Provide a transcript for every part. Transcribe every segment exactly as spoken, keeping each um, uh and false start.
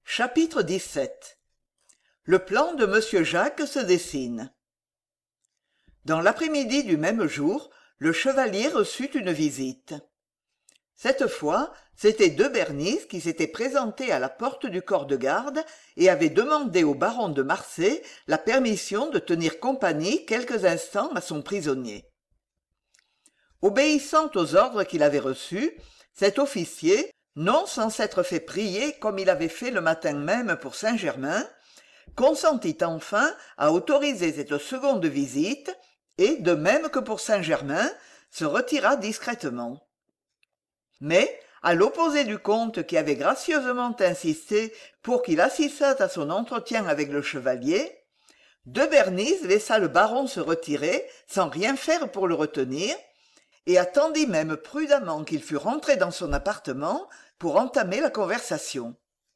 Chapitre dix-sept. Le plan de monsieur Jacques se dessine. Dans l'après-midi du même jour, le chevalier reçut une visite. Cette fois, c'était de Bernis qui s'était présenté à la porte du corps de garde et avait demandé au baron de Marsay la permission de tenir compagnie quelques instants à son prisonnier. Obéissant aux ordres qu'il avait reçus, cet officier, non sans s'être fait prier comme il avait fait le matin même pour Saint-Germain, consentit enfin à autoriser cette seconde visite et, de même que pour Saint-Germain, se retira discrètement. Mais, à l'opposé du comte qui avait gracieusement insisté pour qu'il assistât à son entretien avec le chevalier, de Bernis laissa le baron se retirer sans rien faire pour le retenir, et attendit même prudemment qu'il fût rentré dans son appartement pour entamer la conversation.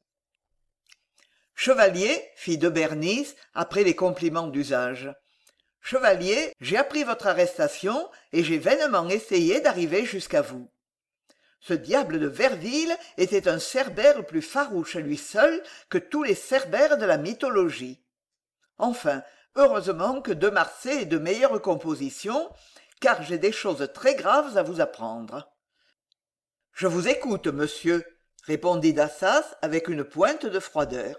« Chevalier, fit de Bernis, après les compliments d'usage. « Chevalier, j'ai appris votre arrestation et j'ai vainement essayé d'arriver jusqu'à vous. Ce diable de Verville était un cerbère plus farouche à lui seul que tous les cerbères de la mythologie. Enfin, heureusement que de Marsay est de meilleure composition, car j'ai des choses très graves à vous apprendre. »« Je vous écoute, monsieur, » répondit D'assas avec une pointe de froideur.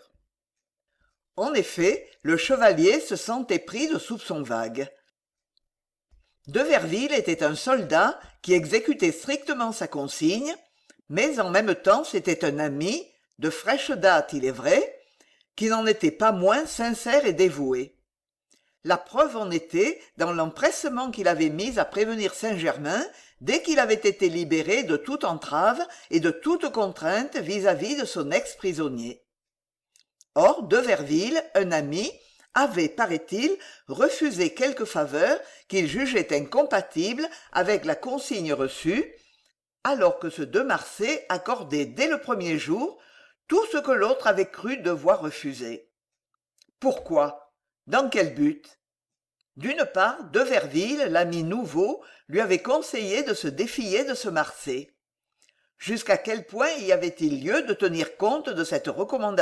En effet, le chevalier se sentait pris de soupçons vagues. De Verville était un soldat qui exécutait strictement sa consigne, mais en même temps c'était un ami, de fraîche date il est vrai, qui n'en était pas moins sincère et dévoué. La preuve en était dans l'empressement qu'il avait mis à prévenir Saint-Germain dès qu'il avait été libéré de toute entrave et de toute contrainte vis-à-vis de son ex-prisonnier. Or, de Verville, un ami, avait, paraît-il, refusé quelques faveurs qu'il jugeait incompatibles avec la consigne reçue, alors que ce de Marsay accordait dès le premier jour tout ce que l'autre avait cru devoir refuser. Pourquoi ? Dans quel but ? D'une part, de Verville, l'ami nouveau, lui avait conseillé de se défier de ce Marsay. Jusqu'à quel point y avait-il lieu de tenir compte de cette recommandation ?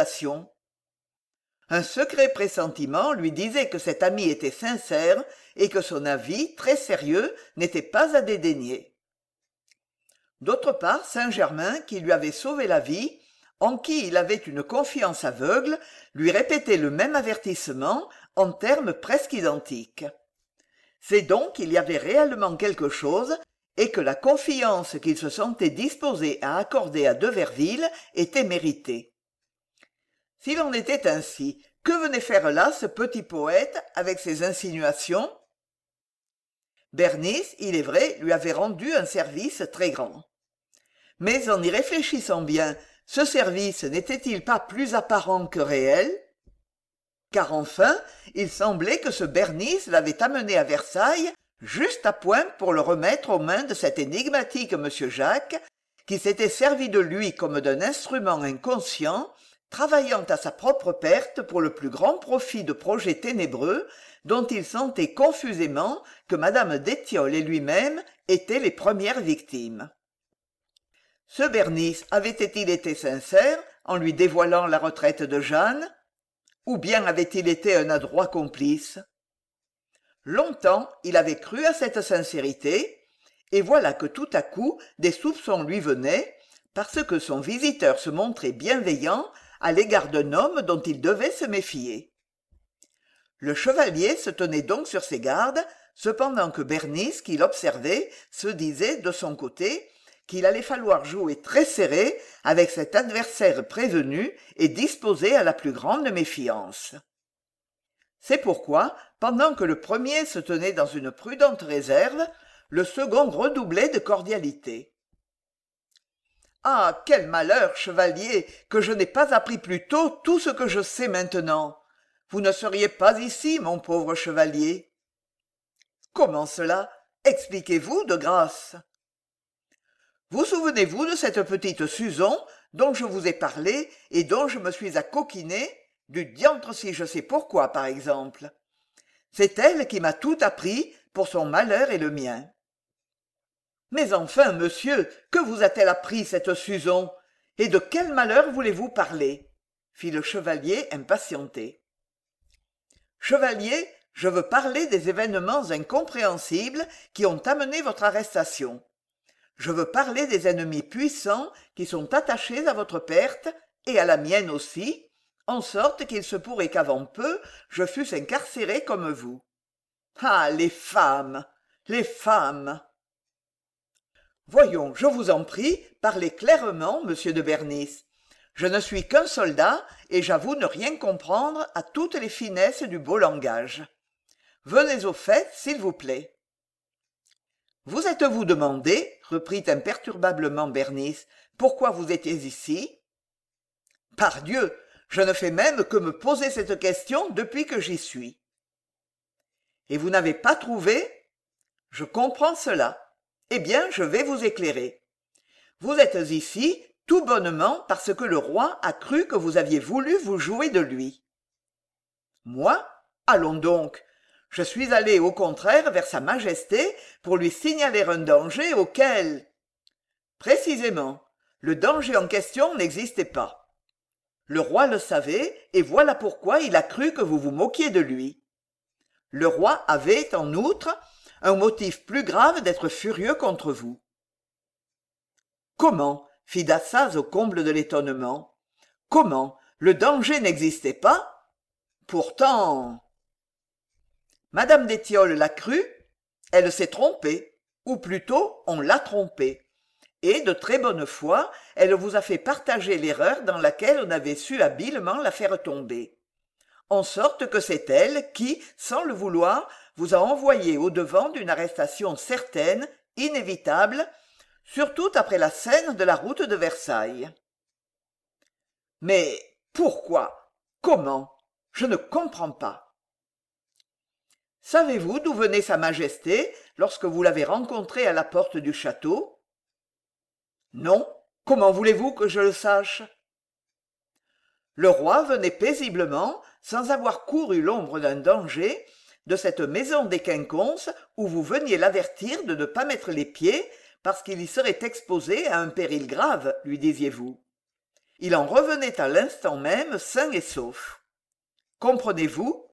Un secret pressentiment lui disait que cet ami était sincère et que son avis, très sérieux, n'était pas à dédaigner. D'autre part, Saint-Germain, qui lui avait sauvé la vie, en qui il avait une confiance aveugle, lui répétait le même avertissement en termes presque identiques. C'est donc qu'il y avait réellement quelque chose et que la confiance qu'il se sentait disposé à accorder à de Verville était méritée. S'il en était ainsi, que venait faire là ce petit poète avec ses insinuations ? Bernis, il est vrai, lui avait rendu un service très grand. Mais en y réfléchissant bien, ce service n'était-il pas plus apparent que réel ? Car enfin, il semblait que ce Bernis l'avait amené à Versailles juste à point pour le remettre aux mains de cet énigmatique monsieur Jacques, qui s'était servi de lui comme d'un instrument inconscient, travaillant à sa propre perte pour le plus grand profit de projets ténébreux dont il sentait confusément que madame d'Étiolles et lui-même étaient les premières victimes. Ce Bernis avait-il été sincère en lui dévoilant la retraite de Jeanne ? Ou bien avait-il été un adroit complice ? Longtemps il avait cru à cette sincérité, et voilà que tout à coup des soupçons lui venaient, parce que son visiteur se montrait bienveillant à l'égard d'un homme dont il devait se méfier. Le chevalier se tenait donc sur ses gardes, cependant que Bernis, qui l'observait, se disait, de son côté, qu'il allait falloir jouer très serré avec cet adversaire prévenu et disposé à la plus grande méfiance. C'est pourquoi, pendant que le premier se tenait dans une prudente réserve, le second redoublait de cordialité. « Ah, quel malheur, chevalier, que je n'ai pas appris plus tôt tout ce que je sais maintenant. Vous ne seriez pas ici, mon pauvre chevalier. »« Comment cela ? Expliquez-vous de grâce. » Vous souvenez-vous de cette petite Suzon dont je vous ai parlé et dont je me suis accoquiné, du diantre si je sais pourquoi, par exemple. C'est elle qui m'a tout appris pour son malheur et le mien. Mais enfin, monsieur, que vous a-t-elle appris, cette Suzon ? Et de quel malheur voulez-vous parler ? fit le chevalier impatienté. Chevalier, je veux parler des événements incompréhensibles qui ont amené votre arrestation. Je veux parler des ennemis puissants qui sont attachés à votre perte et à la mienne aussi, en sorte qu'il se pourrait qu'avant peu je fusse incarcéré comme vous. Ah, les femmes, les femmes! Voyons, je vous en prie, parlez clairement, monsieur de Bernis. Je ne suis qu'un soldat, et j'avoue ne rien comprendre à toutes les finesses du beau langage. Venez au fait, s'il vous plaît. Vous êtes-vous demandé, reprit imperturbablement Bernis, pourquoi vous étiez ici? Pardieu, je ne fais même que me poser cette question depuis que j'y suis. Et vous n'avez pas trouvé? Je comprends cela. Eh bien, je vais vous éclairer. Vous êtes ici tout bonnement parce que le roi a cru que vous aviez voulu vous jouer de lui. Moi? Allons donc. Je suis allé au contraire vers sa majesté pour lui signaler un danger auquel... Précisément, le danger en question n'existait pas. Le roi le savait, et voilà pourquoi il a cru que vous vous moquiez de lui. Le roi avait, en outre, un motif plus grave d'être furieux contre vous. Comment? Fit Dassaz au comble de l'étonnement. Comment? Le danger n'existait pas? Pourtant... Madame d'Étiolles l'a cru, elle s'est trompée, ou plutôt on l'a trompée. Et de très bonne foi, elle vous a fait partager l'erreur dans laquelle on avait su habilement la faire tomber. En sorte que c'est elle qui, sans le vouloir, vous a envoyé au-devant d'une arrestation certaine, inévitable, surtout après la scène de la route de Versailles. Mais pourquoi? Comment? Je ne comprends pas. Savez-vous d'où venait Sa Majesté lorsque vous l'avez rencontrée à la porte du château? Non. Comment voulez-vous que je le sache? Le roi venait paisiblement, sans avoir couru l'ombre d'un danger, de cette maison des Quinconces où vous veniez l'avertir de ne pas mettre les pieds parce qu'il y serait exposé à un péril grave, lui disiez-vous. Il en revenait à l'instant même sain et sauf. Comprenez-vous?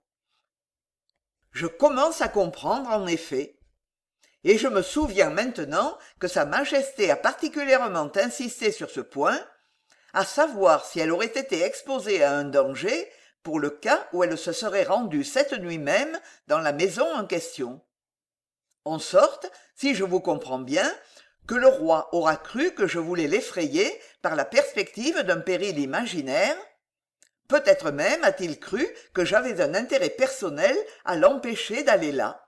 Je commence à comprendre en effet. Et je me souviens maintenant que Sa Majesté a particulièrement insisté sur ce point, à savoir si elle aurait été exposée à un danger pour le cas où elle se serait rendue cette nuit même dans la maison en question. En sorte, si je vous comprends bien, que le roi aura cru que je voulais l'effrayer par la perspective d'un péril imaginaire. Peut-être même a-t-il cru que j'avais un intérêt personnel à l'empêcher d'aller là.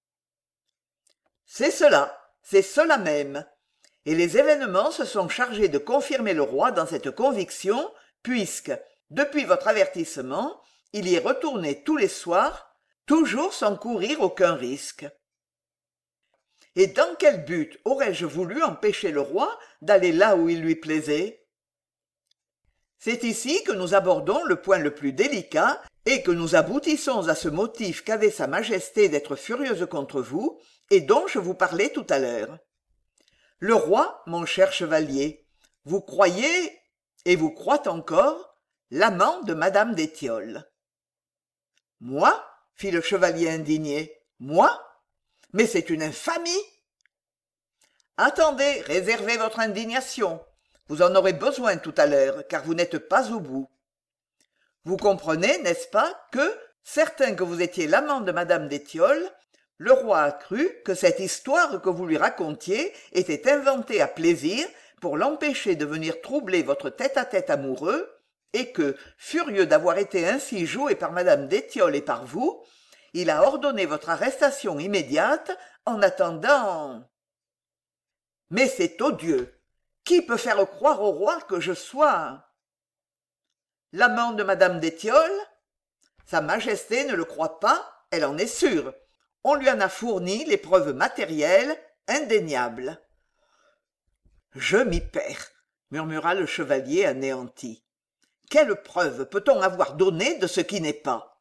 C'est cela, c'est cela même. Et les événements se sont chargés de confirmer le roi dans cette conviction, puisque, depuis votre avertissement, il y est retourné tous les soirs, toujours sans courir aucun risque. Et dans quel but aurais-je voulu empêcher le roi d'aller là où il lui plaisait? C'est ici que nous abordons le point le plus délicat et que nous aboutissons à ce motif qu'avait Sa Majesté d'être furieuse contre vous et dont je vous parlais tout à l'heure. Le roi, mon cher chevalier, vous croyez, et vous croit encore, l'amant de madame d'Étiolles. Moi? Fit le chevalier indigné. Moi? Mais c'est une infamie! Attendez, réservez votre indignation. Vous en aurez besoin tout à l'heure, car vous n'êtes pas au bout. Vous comprenez, n'est-ce pas, que, certain que vous étiez l'amant de madame d'Étiolles, le roi a cru que cette histoire que vous lui racontiez était inventée à plaisir pour l'empêcher de venir troubler votre tête-à-tête amoureux, et que, furieux d'avoir été ainsi joué par madame d'Étiolles et par vous, il a ordonné votre arrestation immédiate en attendant... Mais c'est odieux! Qui peut faire croire au roi que je sois... L'amant de madame d'Étiolles? Sa Majesté ne le croit pas, elle en est sûre. On lui en a fourni les preuves matérielles, indéniables. Je m'y perds, murmura le chevalier anéanti. Quelle preuve peut-on avoir donnée de ce qui n'est pas?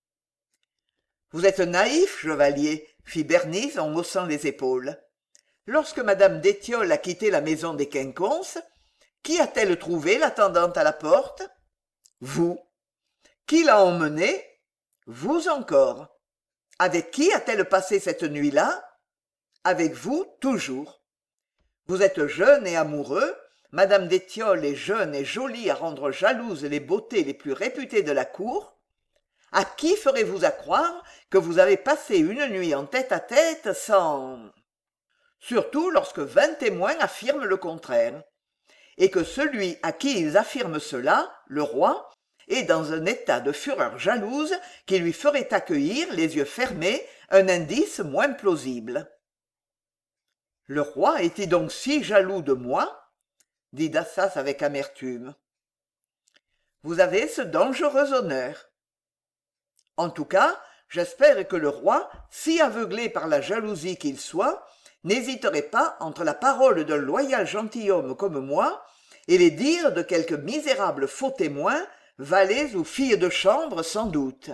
Vous êtes naïf, chevalier, fit Bernis en haussant les épaules. Lorsque madame d'Étiolles a quitté la maison des Quinconces, qui a-t-elle trouvé l'attendante à la porte? Vous. Qui l'a emmenée? Vous encore. Avec qui a-t-elle passé cette nuit-là? Avec vous toujours. Vous êtes jeune et amoureux, madame d'Étiole est jeune et jolie à rendre jalouses les beautés les plus réputées de la cour. À qui ferez-vous à croire que vous avez passé une nuit en tête-à-tête sans... Surtout lorsque vingt témoins affirment le contraire, et que celui à qui ils affirment cela, le roi, est dans un état de fureur jalouse qui lui ferait accueillir, les yeux fermés, un indice moins plausible. Le roi est-il donc si jaloux de moi? Dit Dassas avec amertume. Vous avez ce dangereux honneur. En tout cas, j'espère que le roi, si aveuglé par la jalousie qu'il soit, n'hésiterait pas entre la parole d'un loyal gentilhomme comme moi et les dires de quelques misérables faux témoins, valets ou filles de chambre sans doute.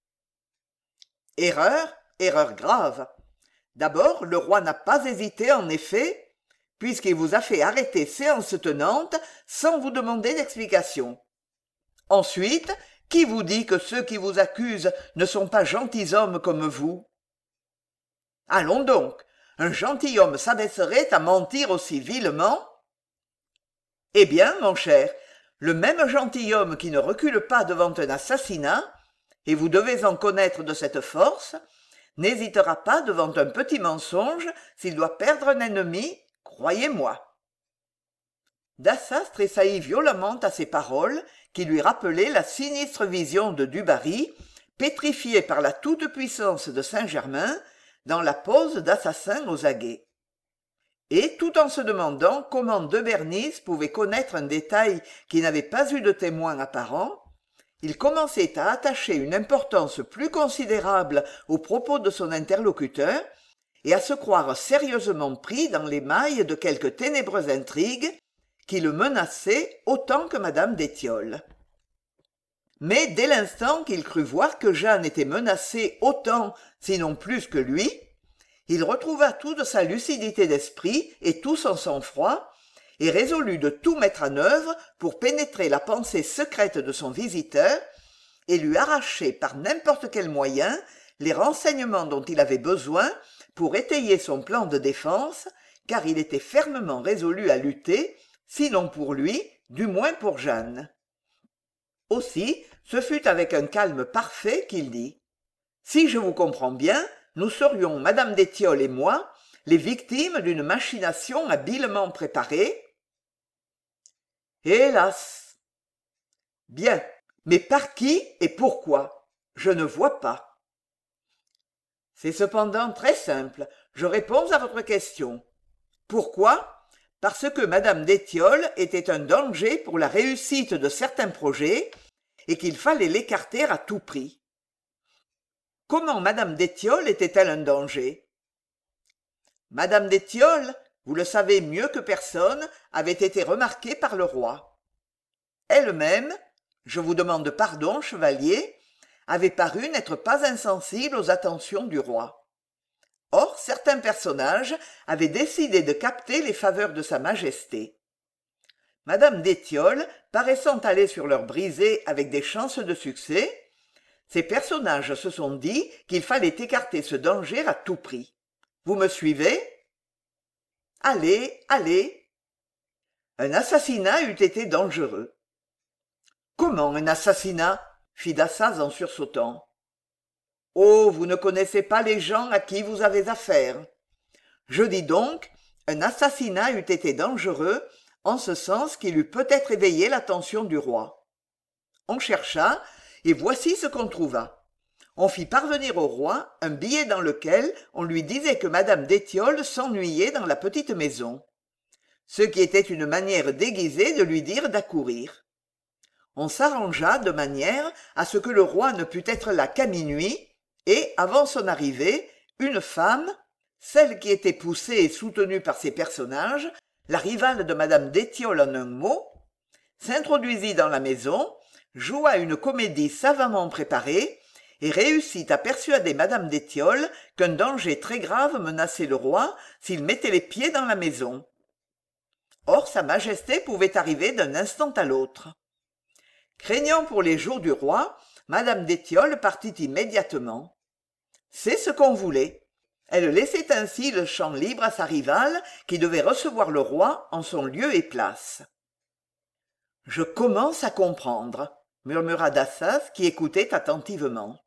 Erreur, erreur grave. D'abord, le roi n'a pas hésité en effet, puisqu'il vous a fait arrêter séance tenante sans vous demander d'explication. Ensuite, qui vous dit que ceux qui vous accusent ne sont pas gentilshommes comme vous? Allons donc, un gentilhomme s'abaisserait à mentir aussi vilement? Eh bien, mon cher, le même gentilhomme qui ne recule pas devant un assassinat, et vous devez en connaître de cette force, n'hésitera pas devant un petit mensonge s'il doit perdre un ennemi, croyez-moi. Dassas tressaillit violemment à ces paroles qui lui rappelaient la sinistre vision de Dubarry, pétrifié par la toute-puissance de Saint-Germain, dans la pose d'assassin aux aguets. Et tout en se demandant comment de Bernis pouvait connaître un détail qui n'avait pas eu de témoin apparent, il commençait à attacher une importance plus considérable aux propos de son interlocuteur et à se croire sérieusement pris dans les mailles de quelque ténébreuse intrigue qui le menaçait autant que madame d'Étiole. Mais dès l'instant qu'il crut voir que Jeanne était menacée autant, sinon plus que lui, il retrouva toute sa lucidité d'esprit et tout son sang-froid, et résolut de tout mettre en œuvre pour pénétrer la pensée secrète de son visiteur et lui arracher par n'importe quel moyen les renseignements dont il avait besoin pour étayer son plan de défense, car il était fermement résolu à lutter, sinon pour lui, du moins pour Jeanne. Aussi, ce fut avec un calme parfait qu'il dit « Si je vous comprends bien, nous serions, madame d'Étiole et moi, les victimes d'une machination habilement préparée. » Hélas! Bien, mais par qui et pourquoi? Je ne vois pas. C'est cependant très simple, je réponds à votre question. Pourquoi? Parce que madame d'Étiole était un danger pour la réussite de certains projets et qu'il fallait l'écarter à tout prix. Comment madame d'Étiole était-elle un danger? Madame d'Étiole, vous le savez mieux que personne, avait été remarquée par le roi. Elle-même, je vous demande pardon, chevalier, avait paru n'être pas insensible aux attentions du roi. Or, certains personnages avaient décidé de capter les faveurs de sa majesté. Madame d'Étiole paraissant aller sur leur brisée avec des chances de succès, ces personnages se sont dit qu'il fallait écarter ce danger à tout prix. Vous me suivez? Allez, allez. Un assassinat eût été dangereux. Comment un assassinat? Fit Dassas en sursautant. Oh, vous ne connaissez pas les gens à qui vous avez affaire. Je dis donc, un assassinat eût été dangereux, en ce sens qu'il eût peut-être éveillé l'attention du roi. On chercha, et voici ce qu'on trouva. On fit parvenir au roi un billet dans lequel on lui disait que madame d'Étiole s'ennuyait dans la petite maison, ce qui était une manière déguisée de lui dire d'accourir. On s'arrangea de manière à ce que le roi ne pût être là qu'à minuit, et, avant son arrivée, une femme, celle qui était poussée et soutenue par ces personnages, la rivale de madame d'Étiole en un mot, s'introduisit dans la maison, joua une comédie savamment préparée, et réussit à persuader madame d'Étiole qu'un danger très grave menaçait le roi s'il mettait les pieds dans la maison. Or sa majesté pouvait arriver d'un instant à l'autre. Craignant pour les jours du roi, madame d'étiole partit immédiatement. C'est ce qu'on voulait. Elle laissait ainsi le champ libre à sa rivale qui devait recevoir le roi en son lieu et place. « Je commence à comprendre », murmura Dassaz qui écoutait attentivement.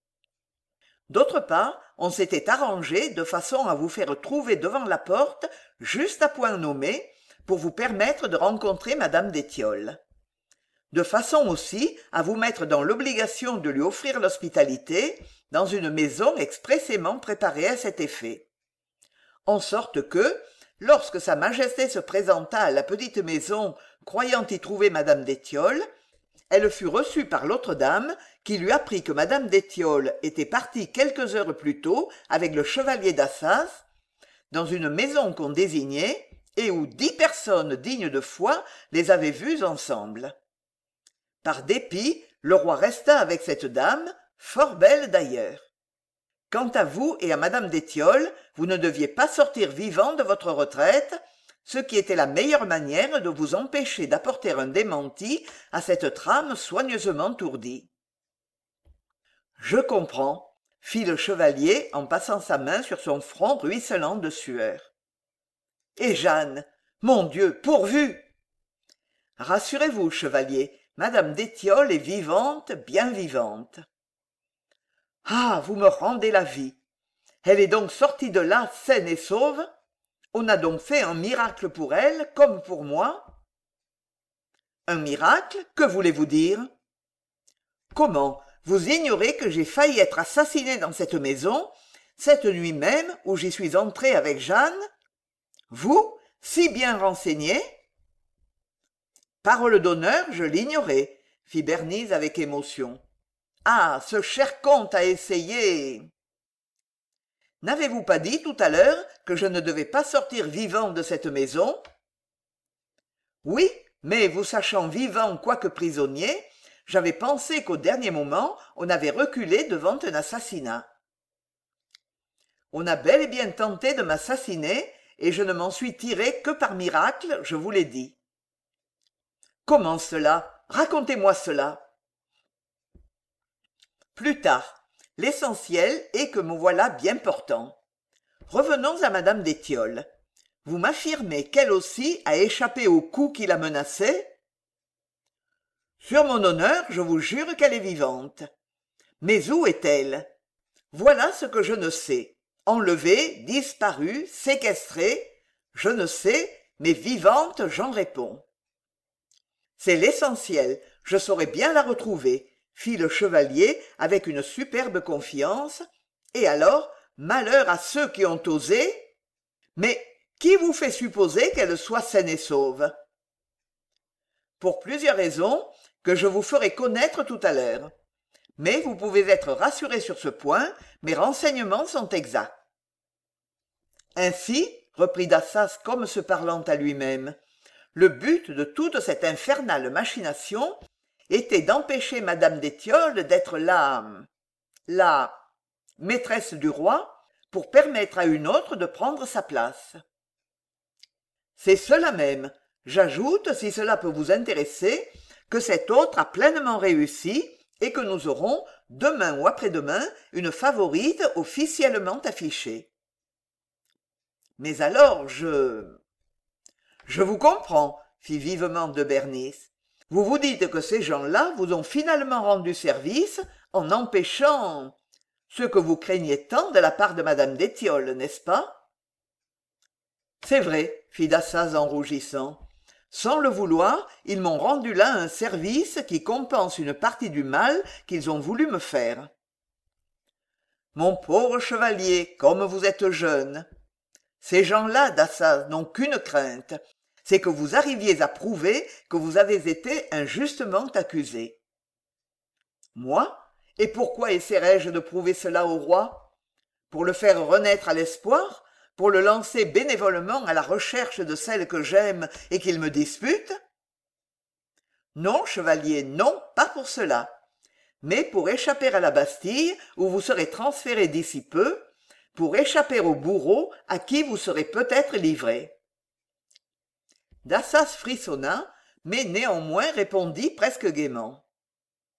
D'autre part, on s'était arrangé de façon à vous faire trouver devant la porte, juste à point nommé, pour vous permettre de rencontrer madame d'étiole. De façon aussi à vous mettre dans l'obligation de lui offrir l'hospitalité dans une maison expressément préparée à cet effet. En sorte que, lorsque sa majesté se présenta à la petite maison croyant y trouver madame d'étiole, elle fut reçue par l'autre dame qui lui apprit que madame d'étiole était partie quelques heures plus tôt avec le chevalier d'Assas, dans une maison qu'on désignait et où dix personnes dignes de foi les avaient vues ensemble. Par dépit, le roi resta avec cette dame, fort belle d'ailleurs. Quant à vous et à madame d'étiole, vous ne deviez pas sortir vivant de votre retraite, ce qui était la meilleure manière de vous empêcher d'apporter un démenti à cette trame soigneusement ourdie. « Je comprends », fit le chevalier en passant sa main sur son front ruisselant de sueur. « Et Jeanne, mon Dieu, pourvu !»« Rassurez-vous, chevalier, madame d'étiole est vivante, bien vivante. »« Ah, vous me rendez la vie. Elle est donc sortie de là saine et sauve ? On a donc fait un miracle pour elle, comme pour moi ? » ?»« Un miracle ? Que voulez-vous dire ? » ?»« Comment ? Vous ignorez que j'ai failli être assassiné dans cette maison, cette nuit même où j'y suis entré avec Jeanne ? Vous, si bien renseigné ? » ?»« Parole d'honneur, je l'ignorais, » fit Bernise avec émotion. « Ah, ce cher comte a essayé. » « N'avez-vous pas dit tout à l'heure que je ne devais pas sortir vivant de cette maison ? » ?»« Oui, mais vous sachant vivant quoique prisonnier, j'avais pensé qu'au dernier moment on avait reculé devant un assassinat. »« On a bel et bien tenté de m'assassiner, et je ne m'en suis tiré que par miracle, je vous l'ai dit. »« Comment cela ? Racontez-moi cela. » »« Plus tard. L'essentiel est que me voilà bien portant. Revenons à madame d'étiole. Vous m'affirmez qu'elle aussi a échappé au coup qui la menaçait ? » ?»« Sur mon honneur, je vous jure qu'elle est vivante. Mais où est-elle ? Voilà ce que je ne sais. Enlevée, disparue, séquestrée, je ne sais, mais vivante, j'en réponds. »« C'est l'essentiel, je saurai bien la retrouver, » fit le chevalier avec une superbe confiance, et alors, malheur à ceux qui ont osé. Mais qui vous fait supposer qu'elle soit saine et sauve ? Pour plusieurs raisons que je vous ferai connaître tout à l'heure. Mais vous pouvez être rassuré sur ce point, mes renseignements sont exacts. Ainsi, reprit Dassaz comme se parlant à lui-même, le but de toute cette infernale machination était d'empêcher madame d'étiole d'être la la maîtresse du roi pour permettre à une autre de prendre sa place. C'est cela même. J'ajoute, si cela peut vous intéresser, que cette autre a pleinement réussi et que nous aurons, demain ou après-demain, une favorite officiellement affichée. Mais alors, je... Je vous comprends, fit vivement de Bernis. Vous vous dites que ces gens-là vous ont finalement rendu service en empêchant ce que vous craignez tant de la part de madame d'étiole, n'est-ce pas ? C'est vrai, fit Dassaz en rougissant. Sans le vouloir, ils m'ont rendu là un service qui compense une partie du mal qu'ils ont voulu me faire. Mon pauvre chevalier, comme vous êtes jeune. Ces gens-là, Dassaz, n'ont qu'une crainte, c'est que vous arriviez à prouver que vous avez été injustement accusé. Moi ? Et pourquoi essaierais-je de prouver cela au roi ? Pour le faire renaître à l'espoir ? Pour le lancer bénévolement à la recherche de celle que j'aime et qu'il me dispute ? Non, chevalier, non, pas pour cela. Mais pour échapper à la Bastille, où vous serez transféré d'ici peu, pour échapper au bourreau à qui vous serez peut-être livré. Dassaz frissonna, mais néanmoins répondit presque gaiement.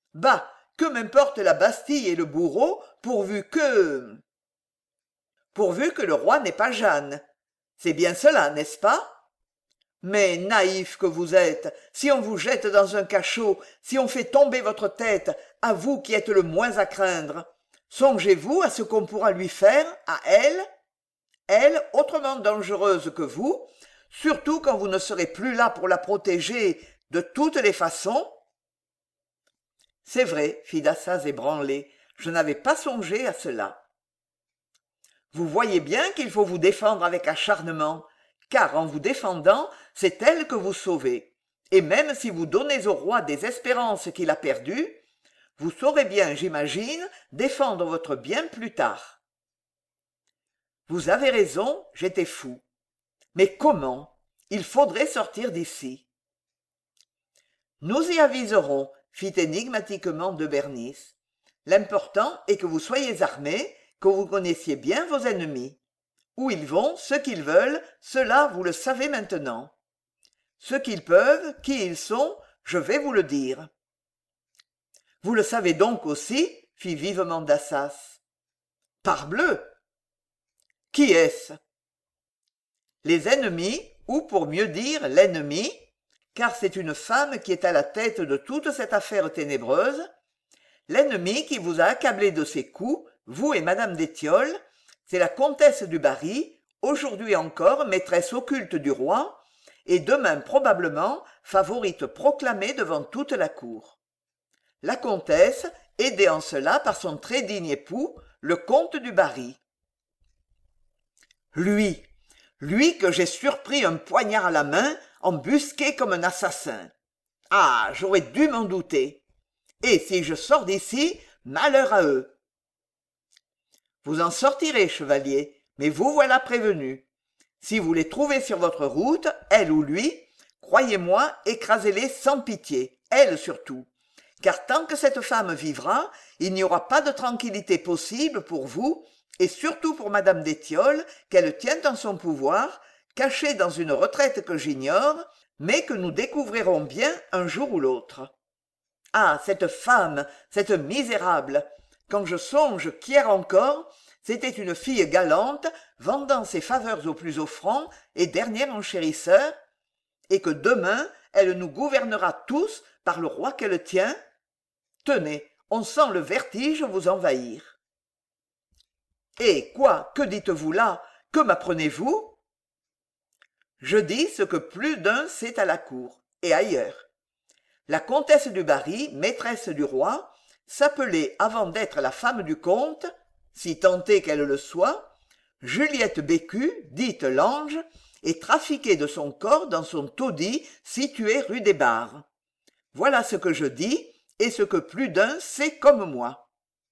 Bah, que m'importe la Bastille et le bourreau, pourvu que... pourvu que le roi n'ait pas Jeanne. C'est bien cela, n'est-ce pas? Mais, naïf que vous êtes, si on vous jette dans un cachot, si on fait tomber votre tête, à vous qui êtes le moins à craindre, songez-vous à ce qu'on pourra lui faire, à elle, elle autrement dangereuse que vous, surtout quand vous ne serez plus là pour la protéger de toutes les façons? C'est vrai, fit Dassaz ébranlé, je n'avais pas songé à cela. Vous voyez bien qu'il faut vous défendre avec acharnement, car en vous défendant, c'est elle que vous sauvez. Et même si vous donnez au roi des espérances qu'il a perdues, vous saurez bien, j'imagine, défendre votre bien plus tard. Vous avez raison, j'étais fou. Mais comment? Il faudrait sortir d'ici. Nous y aviserons, fit énigmatiquement de Bernis. L'important est que vous soyez armés, que vous connaissiez bien vos ennemis. Où ils vont, ce qu'ils veulent, cela vous le savez maintenant. Ce qu'ils peuvent, qui ils sont, je vais vous le dire. Vous le savez donc aussi, fit vivement Dassaz. Parbleu! Qui est-ce? Les ennemis, ou pour mieux dire l'ennemi, car c'est une femme qui est à la tête de toute cette affaire ténébreuse, l'ennemi qui vous a accablé de ses coups, vous et madame d'Étiolles, c'est la comtesse du Barry, aujourd'hui encore maîtresse occulte du roi, et demain probablement favorite proclamée devant toute la cour. La comtesse, aidée en cela par son très digne époux, le comte du Barry. Lui, lui que j'ai surpris un poignard à la main, embusqué comme un assassin. Ah, j'aurais dû m'en douter. Et si je sors d'ici, malheur à eux. Vous en sortirez, chevalier, mais vous voilà prévenu. Si vous les trouvez sur votre route, elle ou lui, croyez-moi, écrasez-les sans pitié, elle surtout. Car tant que cette femme vivra, il n'y aura pas de tranquillité possible pour vous, et surtout pour madame d'Étiolles, qu'elle tient en son pouvoir, cachée dans une retraite que j'ignore, mais que nous découvrirons bien un jour ou l'autre. Ah, cette femme, cette misérable! Quand je songe qu'hier encore, c'était une fille galante, vendant ses faveurs aux plus offrants et dernier enchérisseur, et que demain elle nous gouvernera tous par le roi qu'elle tient, tenez, on sent le vertige vous envahir. Eh, quoi, que dites-vous là? Que m'apprenez-vous? Je dis ce que plus d'un sait à la cour, et ailleurs. La comtesse du Barry, maîtresse du roi, s'appelait, avant d'être la femme du comte, si tant est qu'elle le soit, Juliette Bécu, dite l'Ange, et trafiquait de son corps dans son taudis situé rue des Barres. Voilà ce que je dis, et ce que plus d'un sait comme moi.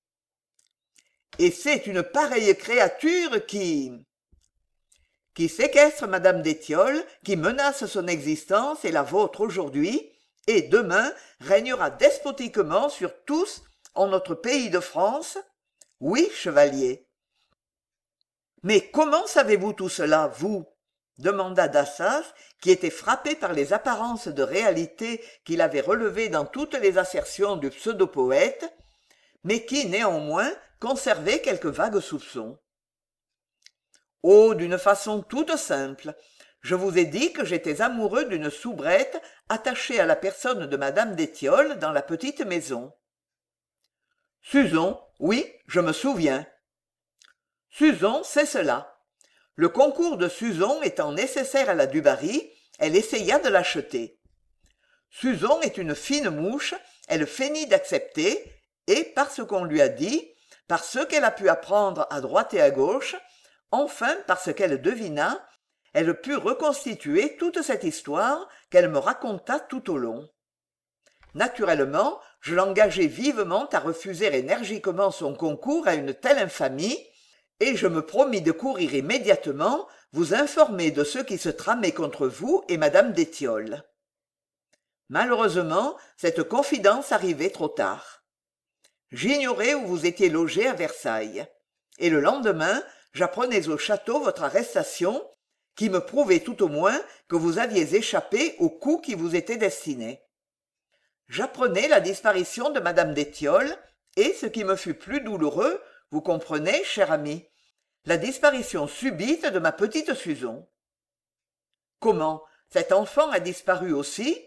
Et c'est une pareille créature qui... qui séquestre madame d'Étiolles, qui menace son existence et la vôtre aujourd'hui, et demain régnera despotiquement sur tous en notre pays de France? Oui, chevalier. Mais comment savez-vous tout cela, vous? Demanda Dassaz, qui était frappé par les apparences de réalité qu'il avait relevées dans toutes les assertions du pseudo-poète, mais qui, néanmoins, conservait quelques vagues soupçons. Oh, d'une façon toute simple. Je vous ai dit que j'étais amoureux d'une soubrette attachée à la personne de madame d'Étiolles dans la petite maison. Suzon, oui, je me souviens. Suzon, c'est cela. Le concours de Suzon étant nécessaire à la du Barry, elle essaya de l'acheter. Suzon est une fine mouche, elle feignit d'accepter, et par ce qu'on lui a dit, par ce qu'elle a pu apprendre à droite et à gauche, enfin par ce qu'elle devina, elle put reconstituer toute cette histoire qu'elle me raconta tout au long. Naturellement, je l'engageai vivement à refuser énergiquement son concours à une telle infamie, et je me promis de courir immédiatement vous informer de ce qui se tramait contre vous et madame d'Étiolles. Malheureusement, cette confidence arrivait trop tard. J'ignorais où vous étiez logé à Versailles, et le lendemain, j'apprenais au château votre arrestation, qui me prouvait tout au moins que vous aviez échappé au coup qui vous était destiné. J'apprenais la disparition de madame d'Étiolles, et ce qui me fut plus douloureux, vous comprenez, cher ami, la disparition subite de ma petite Susan. Comment, cet enfant a disparu aussi?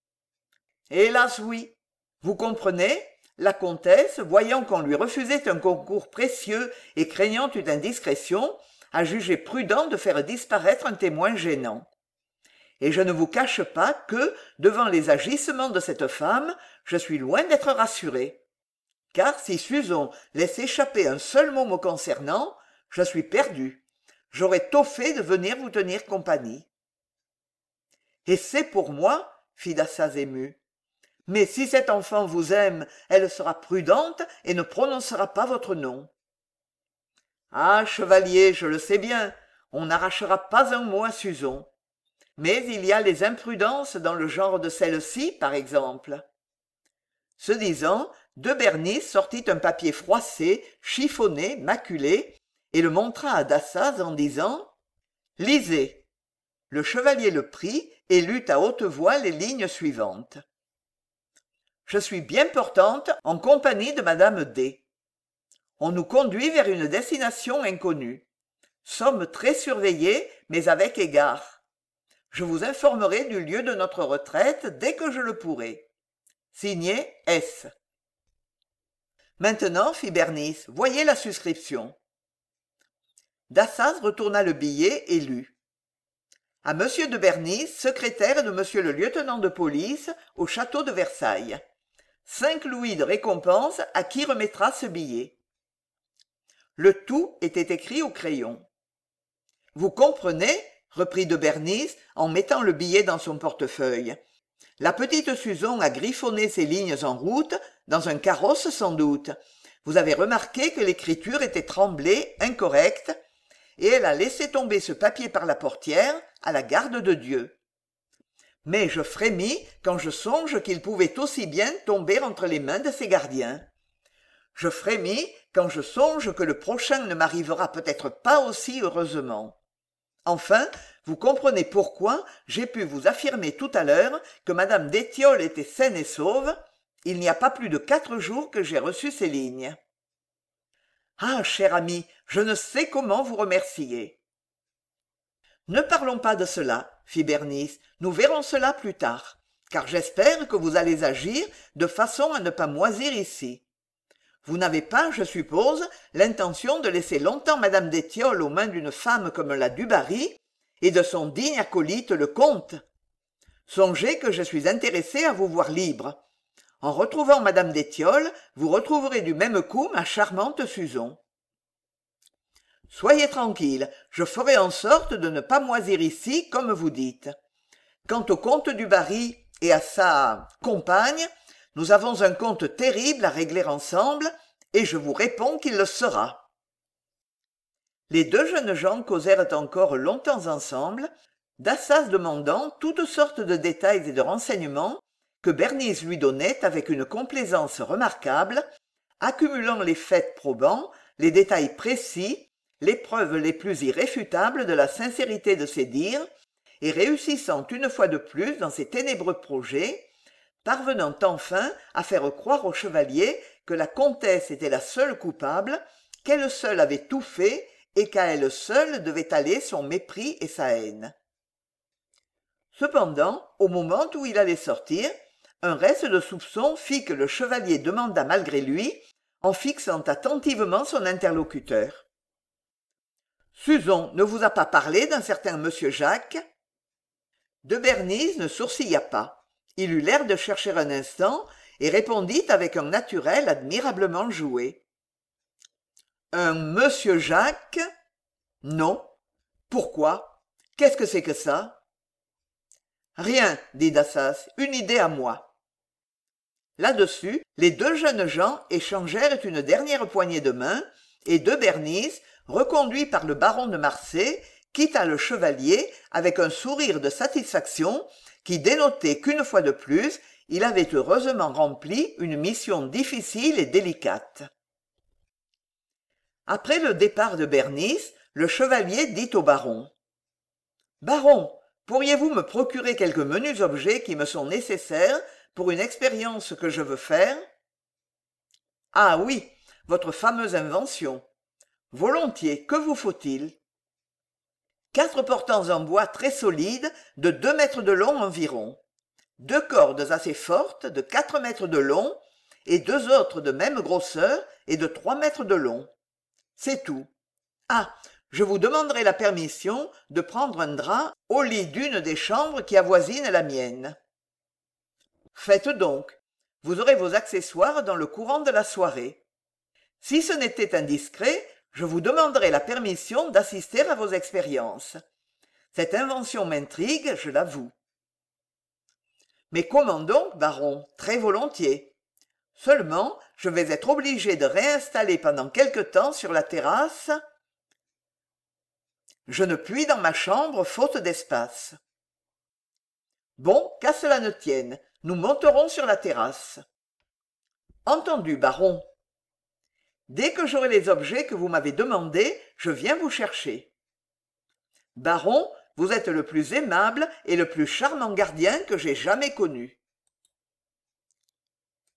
Hélas oui. Vous comprenez, la comtesse, voyant qu'on lui refusait un concours précieux et craignant une indiscrétion, a jugé prudent de faire disparaître un témoin gênant. Et je ne vous cache pas que, devant les agissements de cette femme, je suis loin d'être rassuré. Car si Susan laisse échapper un seul mot me concernant, je suis perdu. J'aurais tôt fait de venir vous tenir compagnie. Et c'est pour moi, fit Dassaz ému. Mais si cet enfant vous aime, elle sera prudente et ne prononcera pas votre nom. Ah, chevalier, je le sais bien, on n'arrachera pas un mot à Susan. Mais il y a les imprudences dans le genre de celle-ci, par exemple. Ce disant, de Bernis sortit un papier froissé, chiffonné, maculé, et le montra à Dassaz en disant « Lisez ». Le chevalier le prit et lut à haute voix les lignes suivantes. « Je suis bien portante en compagnie de madame D. On nous conduit vers une destination inconnue. Sommes très surveillés, mais avec égard. Je vous informerai du lieu de notre retraite dès que je le pourrai. Signé S. » Maintenant, fit Bernis, voyez la suscription. Dassaz retourna le billet et lut. À monsieur de Bernis, secrétaire de monsieur le lieutenant de police au château de Versailles. Cinq louis de récompense à qui remettra ce billet. Le tout était écrit au crayon. Vous comprenez, reprit de Bernis en mettant le billet dans son portefeuille. La petite Susan a griffonné ces lignes en route, dans un carrosse sans doute. Vous avez remarqué que l'écriture était tremblée, incorrecte, et elle a laissé tomber ce papier par la portière, à la garde de Dieu. Mais je frémis quand je songe qu'il pouvait aussi bien tomber entre les mains de ses gardiens. Je frémis quand je songe que le prochain ne m'arrivera peut-être pas aussi heureusement. Enfin, vous comprenez pourquoi j'ai pu vous affirmer tout à l'heure que madame d'Étiolles était saine et sauve. Il n'y a pas plus de quatre jours que j'ai reçu ces lignes. Ah, cher ami, je ne sais comment vous remercier. Ne parlons pas de cela, fit Bernis, nous verrons cela plus tard, car j'espère que vous allez agir de façon à ne pas moisir ici. Vous n'avez pas, je suppose, l'intention de laisser longtemps madame d'Étiolles aux mains d'une femme comme la Dubarry et de son digne acolyte le comte. Songez que je suis intéressé à vous voir libre. En retrouvant madame d'Étiolles, vous retrouverez du même coup ma charmante Susan. Soyez tranquille, je ferai en sorte de ne pas moisir ici, comme vous dites. Quant au comte Dubarry et à sa compagne, nous avons un compte terrible à régler ensemble, et je vous réponds qu'il le sera. Les deux jeunes gens causèrent encore longtemps ensemble, Dassaz demandant toutes sortes de détails et de renseignements que Bernis lui donnait avec une complaisance remarquable, accumulant les faits probants, les détails précis, les preuves les plus irréfutables de la sincérité de ses dires, et réussissant une fois de plus dans ses ténébreux projets, parvenant enfin à faire croire au chevalier que la comtesse était la seule coupable, qu'elle seule avait tout fait et qu'à elle seule devait aller son mépris et sa haine. Cependant, au moment où il allait sortir, un reste de soupçon fit que le chevalier demanda malgré lui, en fixant attentivement son interlocuteur. « Susan ne vous a pas parlé d'un certain monsieur Jacques ?» De Bernis ne sourcilla pas. Il eut l'air de chercher un instant et répondit avec un naturel admirablement joué. « Un monsieur Jacques ? Non. Pourquoi ? Qu'est-ce que c'est que ça ? » Rien, dit Dassaz, une idée à moi. Là-dessus, les deux jeunes gens échangèrent une dernière poignée de main, et de Bernis, reconduit par le baron de Marsay, quitta le chevalier avec un sourire de satisfaction qui dénotait qu'une fois de plus, il avait heureusement rempli une mission difficile et délicate. Après le départ de Bernis, le chevalier dit au baron « Baron, pourriez-vous me procurer quelques menus objets qui me sont nécessaires pour une expérience que je veux faire? Ah oui, votre fameuse invention. Volontiers, que vous faut-il? Quatre portants en bois très solides, de deux mètres de long environ. Deux cordes assez fortes, de quatre mètres de long, et deux autres de même grosseur et de trois mètres de long. C'est tout. Ah, je vous demanderai la permission de prendre un drap au lit d'une des chambres qui avoisinent la mienne. Faites donc. Vous aurez vos accessoires dans le courant de la soirée. Si ce n'était indiscret, je vous demanderai la permission d'assister à vos expériences. Cette invention m'intrigue, je l'avoue. Mais comment donc, baron? Très volontiers. Seulement, je vais être obligé de réinstaller pendant quelque temps sur la terrasse. Je ne puis dans ma chambre faute d'espace. Bon, qu'à cela ne tienne, nous monterons sur la terrasse. Entendu, baron. Dès que j'aurai les objets que vous m'avez demandés, je viens vous chercher. Baron, vous êtes le plus aimable et le plus charmant gardien que j'aie jamais connu.